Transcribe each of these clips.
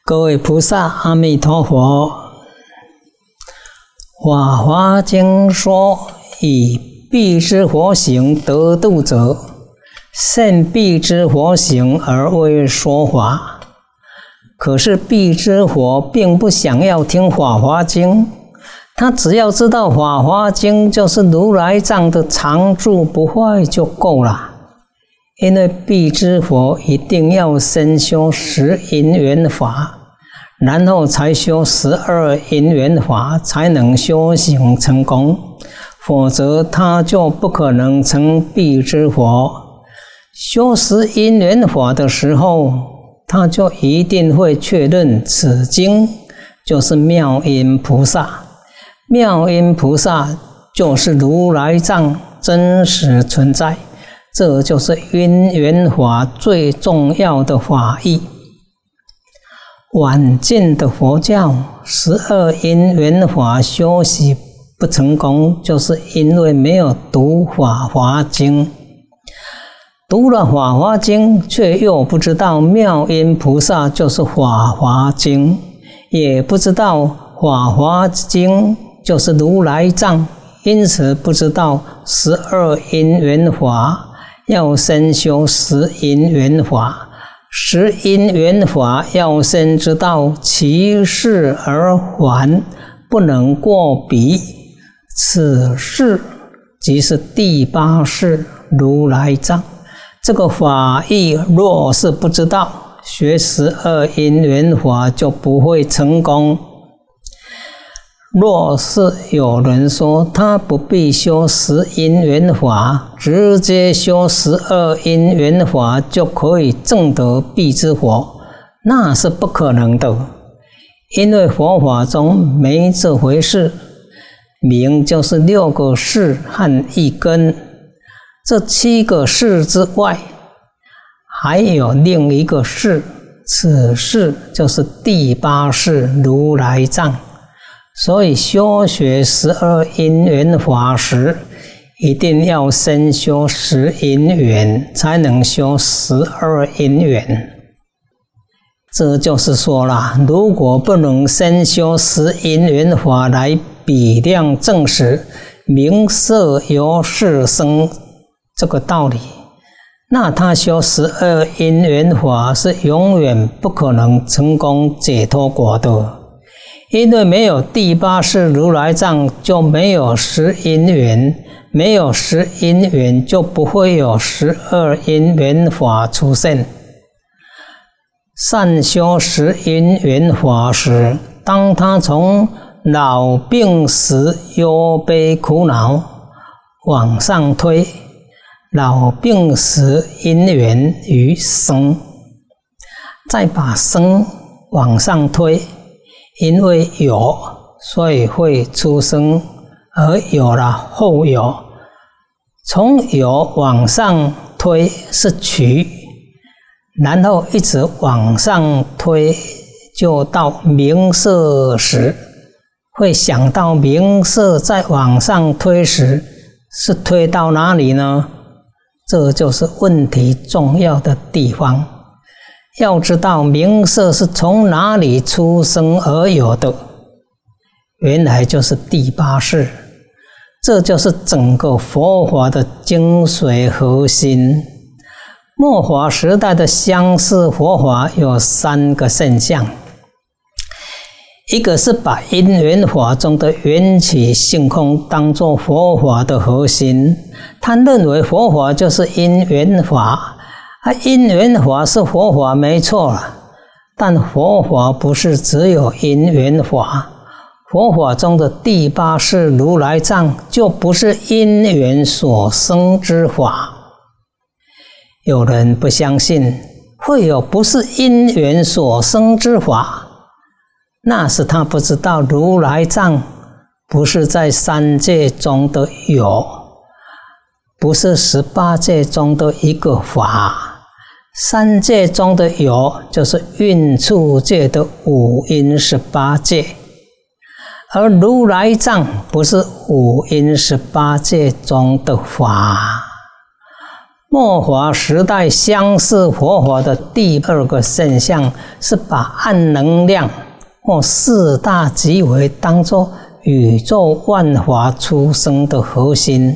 各位菩萨，阿弥陀佛。法华经说，以必之佛行得度者，现必之佛行而为说法。可是必之佛并不想要听法华经，他只要知道法华经就是如来藏的常住不坏就够了。因为必之佛一定要先修10因缘法，然后才修12因缘法，才能修行成功，否则他就不可能成必之佛。修10因缘法的时候，他就一定会确认此经就是妙音菩萨，妙音菩萨就是如来藏真实存在，这就是因缘法最重要的法义。晚近的佛教12因缘法修习不成功，就是因为没有读法华经。读了法华经，却又不知道妙音菩萨就是法华经，也不知道法华经就是如来藏，因此不知道12因缘法，要先修10因缘法。10因缘法要先知道其事而还，不能过彼。此事即是第8世如来藏。这个法义若是不知道，学12因缘法就不会成功。若是有人说他不必修10因缘法，直接修12因缘法就可以证得必之佛，那是不可能的，因为佛法中没这回事。名就是6个事和1根，这7个事之外，还有另一个事，此事就是第8世如来藏。所以修学12因缘法时，一定要先修10因缘，才能修12因缘。这就是说了，如果不能先修10因缘法来比量证实名色由是生这个道理，那他修12因缘法是永远不可能成功解脱果的。因为没有第8世如来藏，就没有10因缘，没有10因缘，就不会有12因缘法出现。善修10因缘法时，当他从老病死忧悲苦恼往上推，老病死因缘于生，再把生往上推。因为有，所以会出生，而有了后有。从有往上推是取，然后一直往上推，就到名色时，会想到名色再往上推时，是推到哪里呢？这就是问题重要的地方。要知道名色是从哪里出生而有的，原来就是第8世，这就是整个佛法的精髓核心。末法时代的相似佛法有3个现象，一个是把因缘法中的缘起性空当作佛法的核心，他认为佛法就是因缘法，因缘法是佛法没错了，但佛法不是只有因缘法，佛法中的第8世如来藏就不是因缘所生之法。有人不相信会有不是因缘所生之法，那是他不知道如来藏不是在3界中的有，不是18界中的一个法。3界中的有，就是蕴处界的5因18界，而如来藏不是5因18界中的法。 末法时代相似佛法的第二个现象，是把暗能量或四大极微当作宇宙万法出生的核心。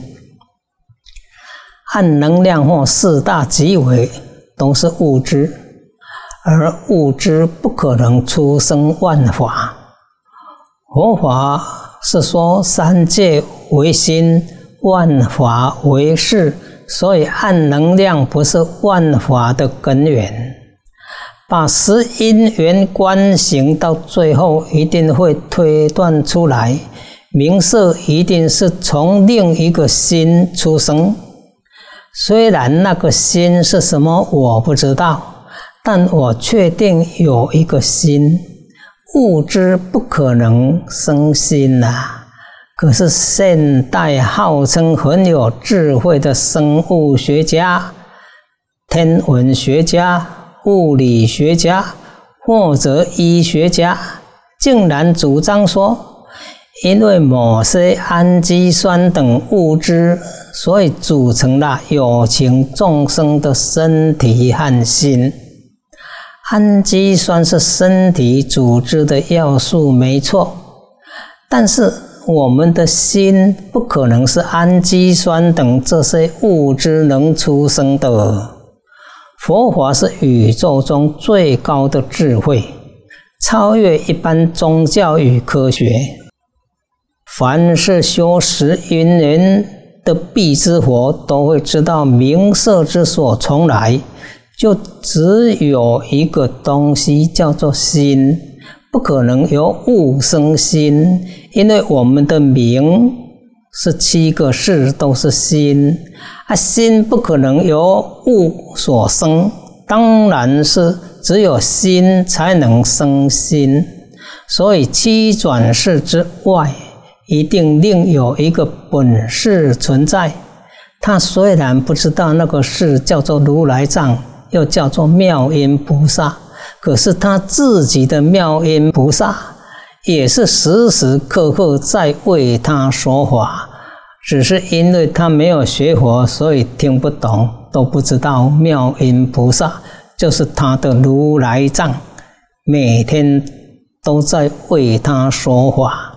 暗能量或四大极微都是物质，而物质不可能出生万法。佛法是说三界为心，万法为事，所以暗能量不是万法的根源。把十因缘观行到最后，一定会推断出来，名色一定是从另一个心出生。虽然那个心是什么我不知道，但我确定有一个心。物质不可能生心啊！可是现代号称很有智慧的生物学家、天文学家、物理学家或者医学家，竟然主张说，因为某些氨基酸等物质，所以组成了有情众生的身体和心。氨基酸是身体组织的要素没错，但是我们的心不可能是氨基酸等这些物质能出生的。佛法是宇宙中最高的智慧，超越一般宗教与科学。凡是修十因缘的必知佛，都会知道名色之所从来，就只有一个东西叫做心，不可能由物生心，因为我们的名是7个事都是心，心不可能由物所生，当然是只有心才能生心，所以7转世之外，一定另有一个本事存在。他虽然不知道那个事叫做如来藏，又叫做妙音菩萨，可是他自己的妙音菩萨也是时时刻刻在为他说法，只是因为他没有学佛，所以听不懂，都不知道妙音菩萨就是他的如来藏，每天都在为他说法。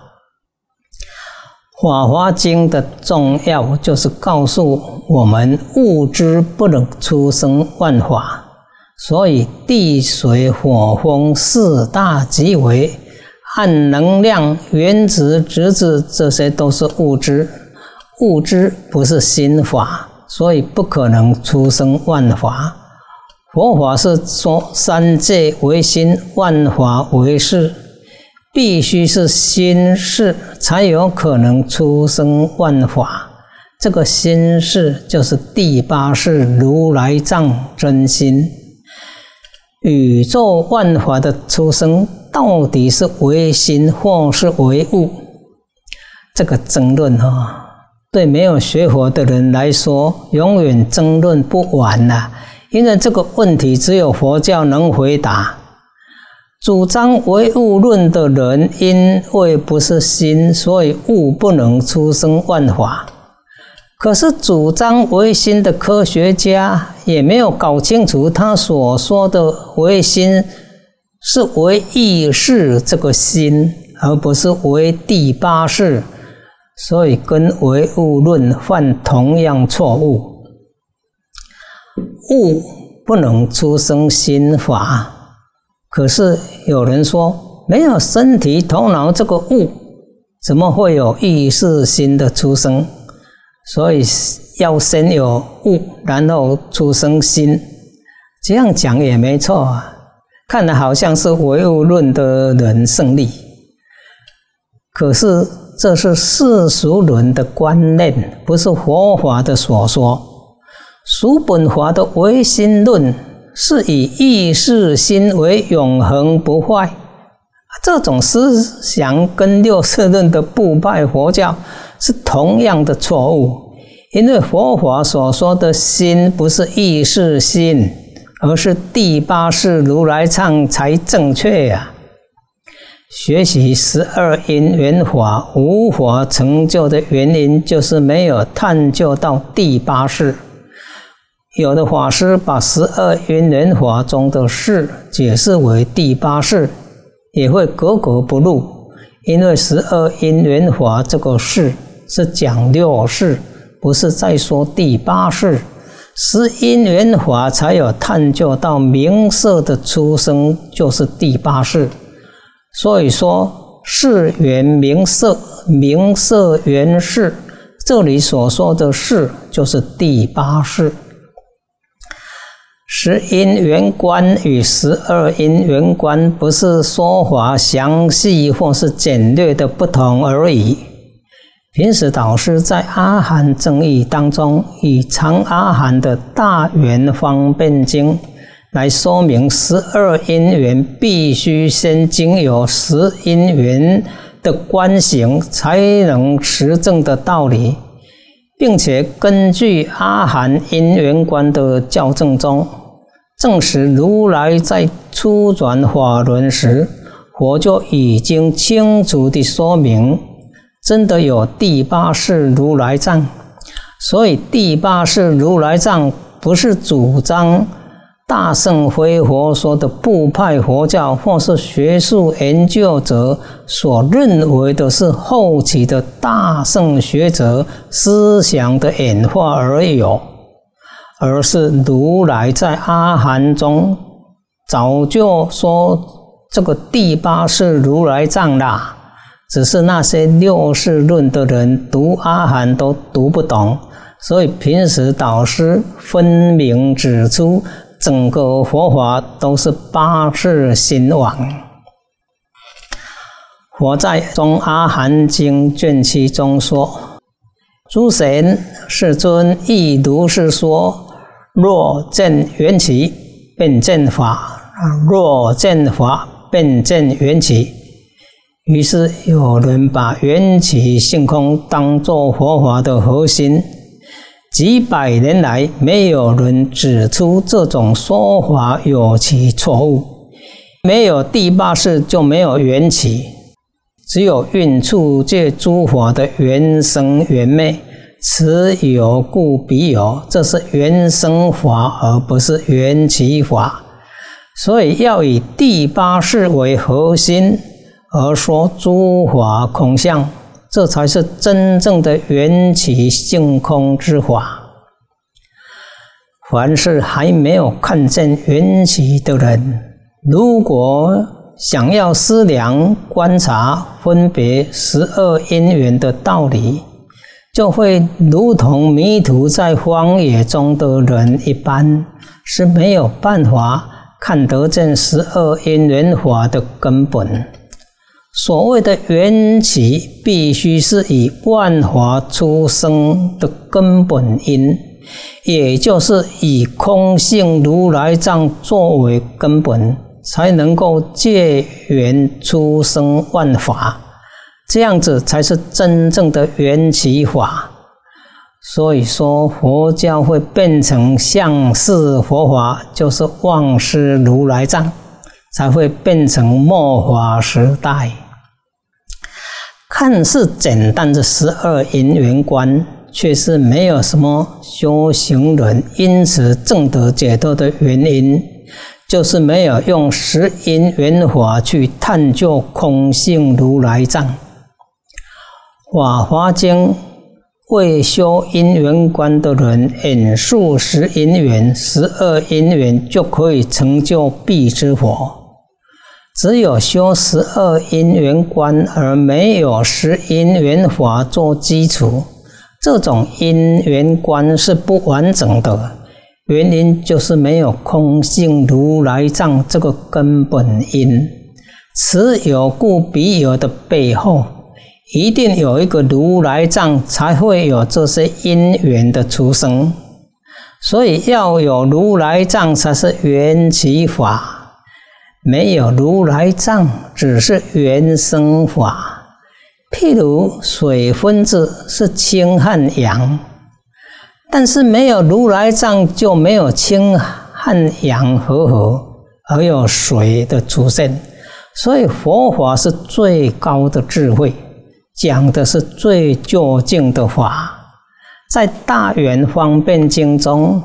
法华经的重要就是告诉我们，物质不能出生万法，所以地水火风四大极微、暗能量、原子、质子，这些都是物质。物质不是心法，所以不可能出生万法。佛法是说三界为心，万法为事，必须是心事才有可能出生万法。这个心事就是第8世如来藏真心。宇宙万法的出生到底是为心或是为物？这个争论对没有学佛的人来说，永远争论不完啊！因为这个问题只有佛教能回答。主张唯物论的人，因为不是心，所以物不能出生万法。可是主张唯心的科学家也没有搞清楚，他所说的唯心是唯意识这个心，而不是唯第8识，所以跟唯物论犯同样错误。物不能出生心法，可是有人说，没有身体头脑这个物，怎么会有意识心的出生？所以要先有物，然后出生心。这样讲也没错啊，看来好像是唯物论的人胜利。可是这是世俗论的观念，不是佛法的所说。俗本法的唯心论是以意识心为永恒不坏，这种思想跟六世论的不败佛教是同样的错误。因为佛法所说的心不是意识心，而是第8世如来藏才正确呀。学习12因缘法无法成就的原因，就是没有探究到第8世。 有的法师把12因缘法中的事解释为第八事，也会格格不入，因为12因缘法这个事是讲六事，不是在说第八事。10因缘法才有探究到名色的出生，就是第八事。所以说事缘名色，名色缘事，这里所说的事就是第八事。10因缘观与12因缘观不是说法详细或是简略的不同而已。平时导师在阿含正义当中，以长阿含的大圆方便经来说明12因缘必须先经由10因缘的观行才能实证的道理，并且根据阿含因缘观的校正中，证实如来在初转法轮时，佛就已经清楚地说明，真的有第八世如来藏。所以第八世如来藏不是主张大乘非佛说的部派佛教或是学术研究者所认为的是后期的大乘学者思想的演化而有，而是如来在阿含中早就说这个第八世如来藏啦，只是那些六世论的人读阿含都读不懂，所以平时导师分明指出，整个佛法都是八世心王。佛在《中阿含经》卷7中说：“诸贤世尊亦如是说，若见缘起，便见法；若见法，便见缘起。”于是有人把缘起性空当作佛法的核心。几百年来，没有人指出这种说法有其错误。没有第八世就没有缘起，只有运处界诸法的缘生缘灭，此有故彼有，这是缘生法而不是缘起法。所以要以第八世为核心而说诸法空相，这才是真正的缘起性空之法。凡是还没有看见缘起的人，如果想要思量观察分别12因缘的道理，就会如同迷途在荒野中的人一般，是没有办法看得见12因缘法的根本。所谓的缘起，必须是以万法出生的根本因，也就是以空性如来藏作为根本，才能够借缘出生万法，这样子才是真正的缘起法。所以说佛教会变成相似佛法，就是忘失如来藏，才会变成末法时代。看似简单的12因缘观，却是没有什么修行人因此证得解脱的原因，就是没有用10因缘法去探究空性如来藏。法华经为修因缘观的人演述10因缘、12因缘，就可以成就必之佛。只有修12因缘观而没有10因缘法做基础，这种因缘观是不完整的，原因就是没有空性如来藏这个根本因。此有故彼有的背后，一定有一个如来藏，才会有这些因缘的出生。所以要有如来藏才是缘起法，没有如来藏只是缘生法。譬如水分子是氢和氧，但是没有如来藏就没有氢和氧合合，而有水的出现。所以佛法是最高的智慧，讲的是最究竟的法。在大圆方便经中，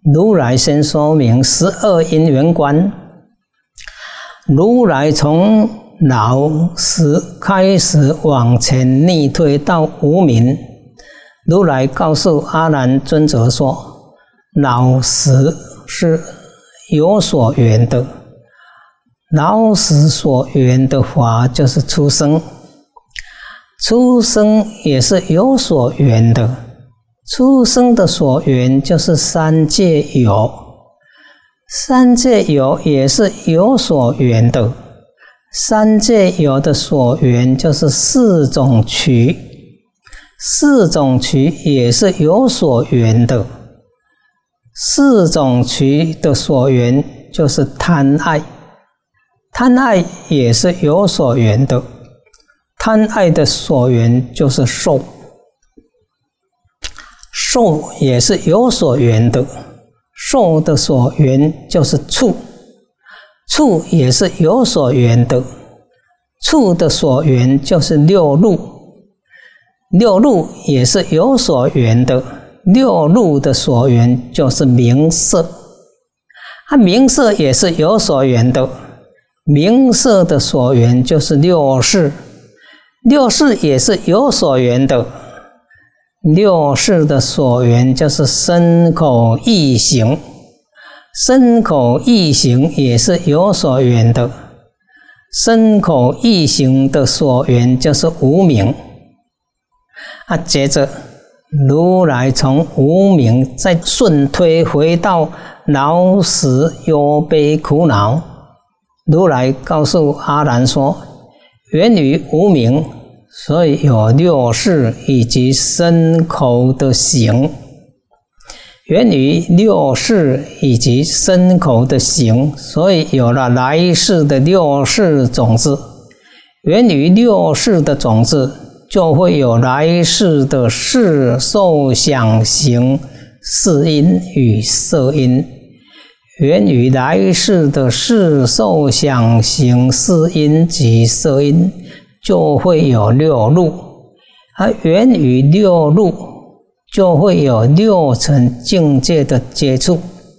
如来先说明12因缘观。如来从老时开始往前逆推到无明。如来告诉阿难尊者说，老时是有所缘的，老时所缘的法就是出生，出生也是有所缘的，出生的所缘就是三界有，三界有也是有所缘的，三界有的所缘就是四种趣，四种趣也是有所缘的，四种趣的所缘就是贪爱，贪爱也是有所缘的，贪爱的所缘就是受，受也是有所缘的，受的所缘就是处，处也是有所缘的，处的所缘就是六路，六路也是有所缘的，六路的所缘就是名色，名色也是有所缘的，名色的所缘就是六识，六识也是有所缘的，六识的所缘就是身口意行，身口意行也是有所缘的，身口意行的所缘就是无明。接着如来从无明再顺推回到老死忧悲苦恼。如来告诉阿难说，源于无明，所以有六识以及身口的行，源于六识以及身口的行，所以有了来世的六识种子，源于六识的种子就会有来世的视受想行识因与色因，源于来世的视受想行识因及色因就会有六路，源于六路就会有六层境界的接触，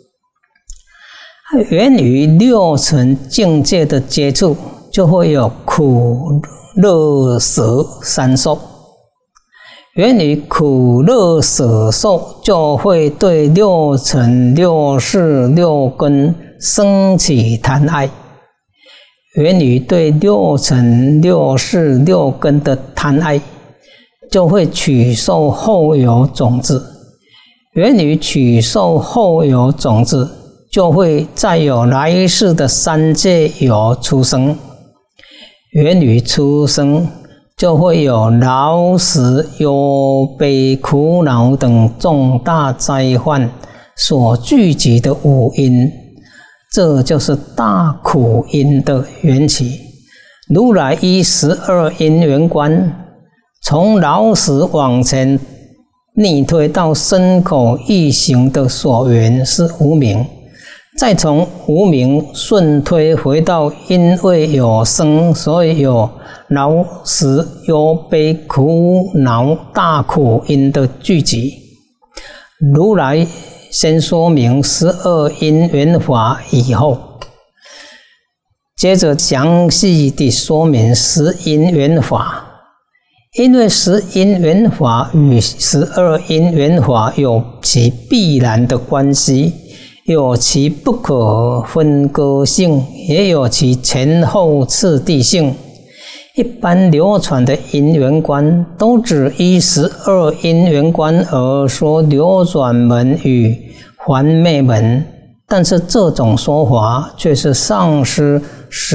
源于六层境界的接触就会有苦乐舍三受，源于苦乐舍受就会对六尘六识六根生起贪爱，源于对六尘六识六根的贪爱就会取受后有种子，源于取受后有种子就会再有来世的三界有出生，源于出生就会有老死忧悲苦恼等重大灾患所聚集的五因，这就是大苦因的缘起。如来依12因缘观，从老死往前逆推到身口意行的所缘是无明，再从无明顺推回到因为有生，所以有老死忧悲苦恼大苦因的聚集。如来先说明12因缘法以后，接着详细地说明10因缘法。因为10因缘法与12因缘法有其必然的关系，有其不可分割性，也有其前后次第性。一般流传的因缘观都只依12因缘观而说流转门与还灭门，但是这种说法却是丧失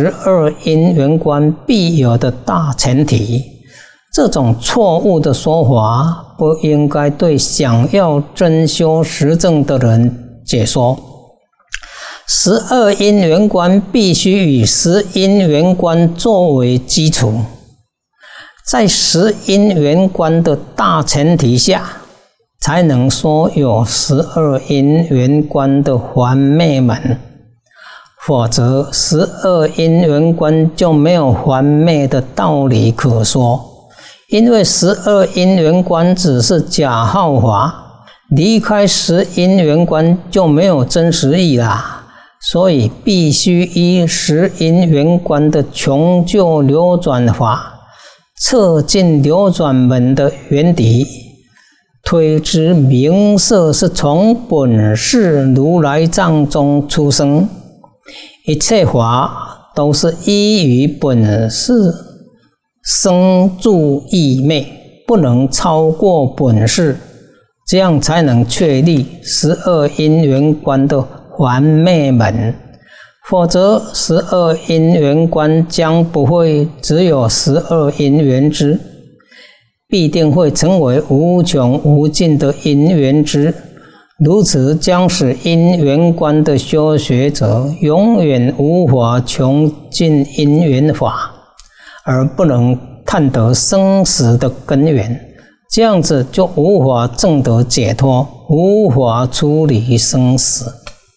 12因缘观必有的大前提。这种错误的说法不应该对想要真修实证的人解说。12因缘观必须以10因缘观作为基础，在10因缘观的大前提下，才能说有12因缘观的还灭门，否则12因缘观就没有还灭的道理可说。因为12因缘观只是假号法， 离开十因缘观就没有真实义啦，所以必须依十因缘观的穷究流转法，测尽流转门的原底，推知名色是从本誓如来藏中出生，一切法都是依于本誓生住异昧，不能超过本誓，这样才能确立12因缘观的还灭门，否则12因缘观将不会只有12因缘支，必定会成为无穷无尽的因缘支。如此将使因缘观的修学者永远无法穷尽因缘法，而不能探得生死的根源，这样子就无法证得解脱，无法处理生死。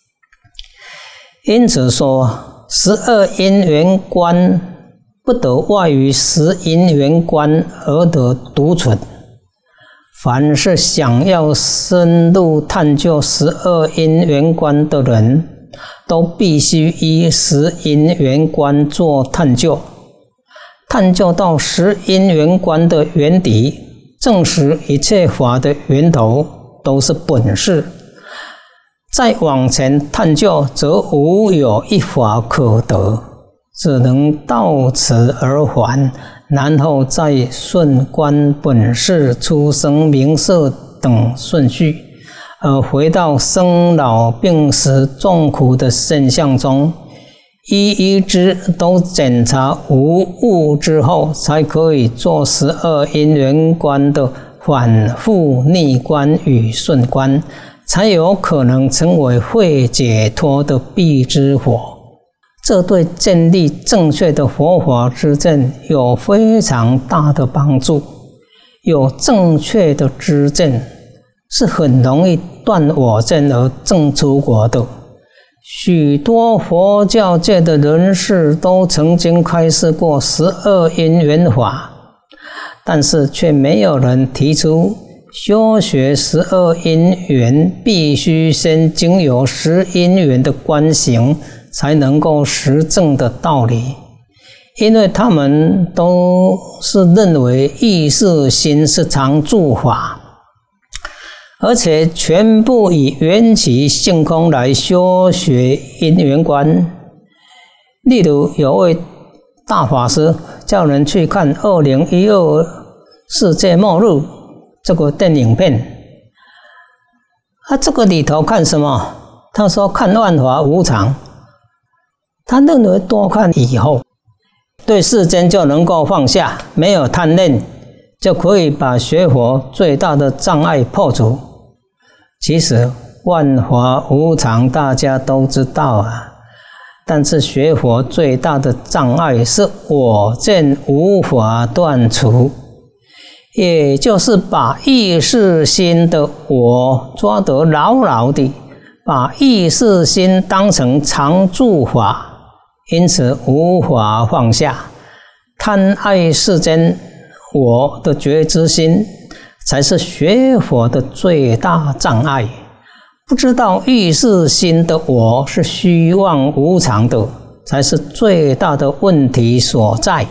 因此说，12因缘观不得外于10因缘观而得独存。凡是想要深入探究12因缘观的人，都必须依10因缘观做探究，探究到10因缘观的原底，证实一切法的源头都是本誓。再往前探究，则无有一法可得，只能到此而还，然后再顺观本誓、出生名色等顺序，而回到生老病死众苦的现象中，一一之都检查无误之后，才可以做12因缘观的反复逆观与顺观，才有可能成为会解脱的必知佛。这对建立正确的佛法之见有非常大的帮助。有正确的知见，是很容易断我见而证出果的。许多佛教界的人士都曾经开示过12因缘法，但是却没有人提出修学12因缘必须先经由10因缘的观行才能够实证的道理，因为他们都是认为意识心是常住法，而且全部以缘起性空来修学因缘观。例如有位大法师叫人去看2012世界末日这个电影片，这个里头看什么？他说看万法无常。他认为多看以后，对世间就能够放下，没有贪恋，就可以把学佛最大的障碍破除。其实万法无常大家都知道啊，但是学佛最大的障碍是我见无法断除，也就是把意识心的我抓得牢牢的，把意识心当成常住法，因此无法放下。贪爱世间我的觉知心，才是学佛的最大障碍。不知道意识心的我是虚妄无常的，才是最大的问题所在。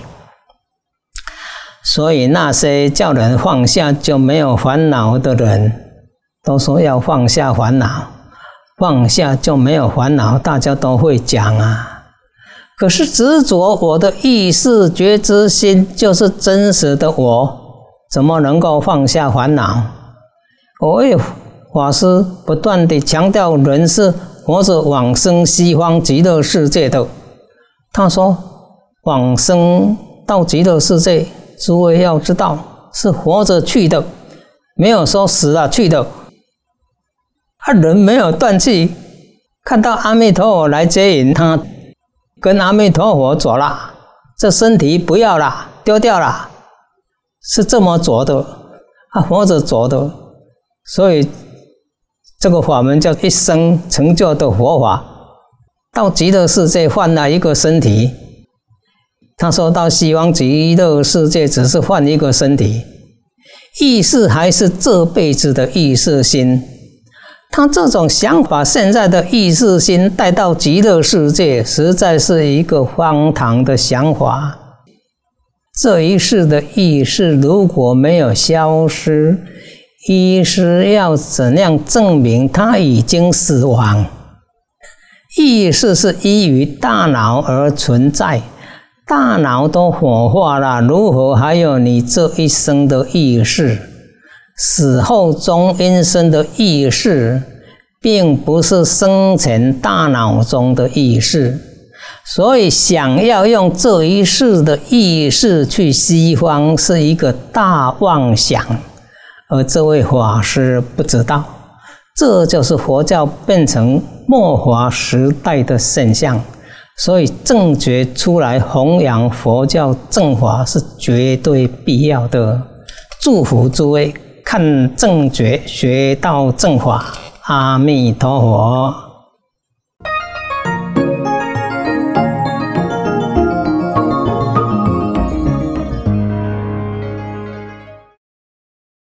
所以那些叫人放下就没有烦恼的人，都说要放下烦恼，放下就没有烦恼，大家都会讲啊。可是执着我的意识觉知心就是真实的我，怎么能够放下烦恼？我为法师不断地强调人是活着往生西方极乐世界的。他说往生到极乐世界，诸位要知道是活着去的，没有说死了去的。人没有断气，看到阿弥陀佛来接引他，跟阿弥陀佛走了，这身体不要了，丢掉了，是这么走的，活着走的。所以这个法门叫一生成就的佛法。到极乐世界换了一个身体，他说到西方极乐世界只是换一个身体， 意识还是这辈子的意识心。他这种想法，现在的意识心带到极乐世界，实在是一个荒唐的想法。这一世的意识如果没有消失，医师要怎样证明他已经死亡？意识是依于大脑而存在，大脑都火化了，如何还有你这一生的意识？死后中阴身的意识，并不是生前大脑中的意识，所以想要用这一世的意识去西方，是一个大妄想，而这位法师不知道，这就是佛教变成末法时代的现象。所以正觉出来弘扬佛教正法是绝对必要的。祝福诸位看正觉，学到正法。阿弥陀佛。